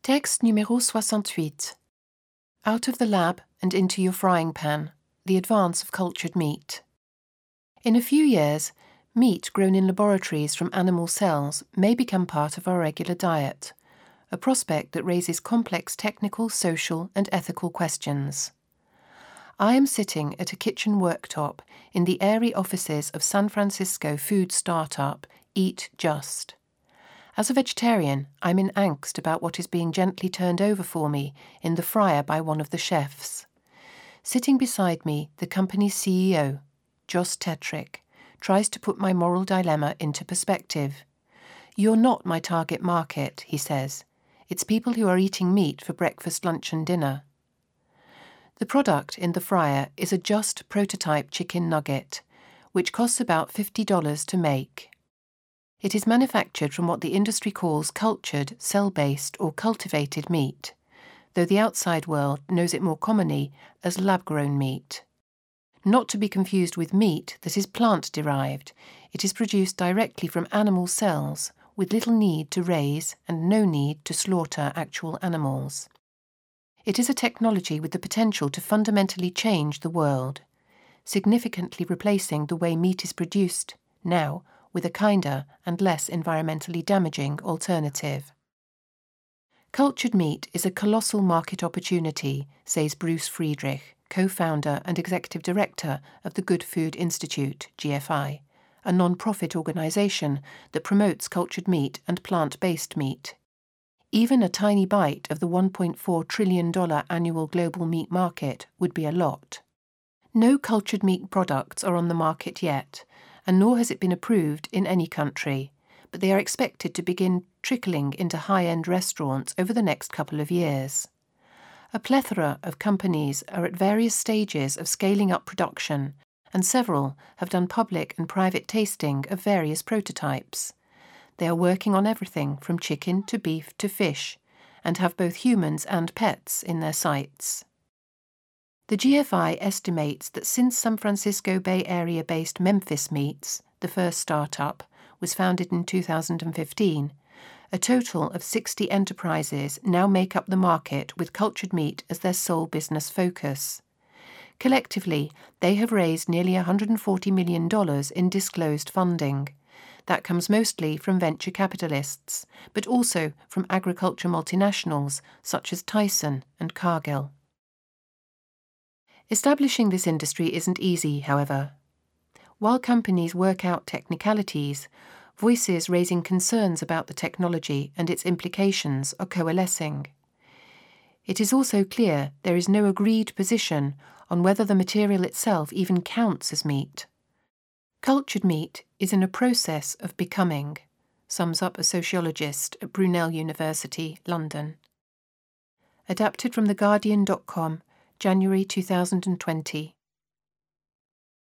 Texte numéro 68. Out of the lab and into your frying pan, the advance of cultured meat. In a few years, meat grown in laboratories from animal cells may become part of our regular diet, a prospect that raises complex technical, social, and ethical questions. I am sitting at a kitchen worktop in the airy offices of San Francisco food startup Eat Just. As a vegetarian, I'm in angst about what is being gently turned over for me in the fryer by one of the chefs. Sitting beside me, the company's CEO, Jos Tetrick, tries to put my moral dilemma into perspective. "You're not my target market," he says. "It's people who are eating meat for breakfast, lunch and dinner." The product in the fryer is a Just prototype chicken nugget, which costs about $50 to make. It is manufactured from what the industry calls cultured, cell-based or cultivated meat, though the outside world knows it more commonly as lab-grown meat. Not to be confused with meat that is plant-derived, it is produced directly from animal cells with little need to raise and no need to slaughter actual animals. It is a technology with the potential to fundamentally change the world, significantly replacing the way meat is produced now with a kinder and less environmentally damaging alternative. Cultured meat is a colossal market opportunity, says Bruce Friedrich, co-founder and executive director of the Good Food Institute, GFI, a non-profit organisation that promotes cultured meat and plant-based meat. Even a tiny bite of the $1.4 trillion annual global meat market would be a lot. No cultured meat products are on the market yet, and nor has it been approved in any country, but they are expected to begin trickling into high-end restaurants over the next couple of years. A plethora of companies are at various stages of scaling up production, and several have done public and private tasting of various prototypes. They are working on everything from chicken to beef to fish, and have both humans and pets in their sights. The GFI estimates that since San Francisco Bay Area-based Memphis Meats, the first startup, was founded in 2015, a total of 60 enterprises now make up the market with cultured meat as their sole business focus. Collectively, they have raised nearly $140 million in disclosed funding. That comes mostly from venture capitalists, but also from agriculture multinationals such as Tyson and Cargill. Establishing this industry isn't easy, however. While companies work out technicalities, voices raising concerns about the technology and its implications are coalescing. It is also clear there is no agreed position on whether the material itself even counts as meat. Cultured meat is in a process of becoming, sums up a sociologist at Brunel University, London. Adapted from theguardian.com, January 2020.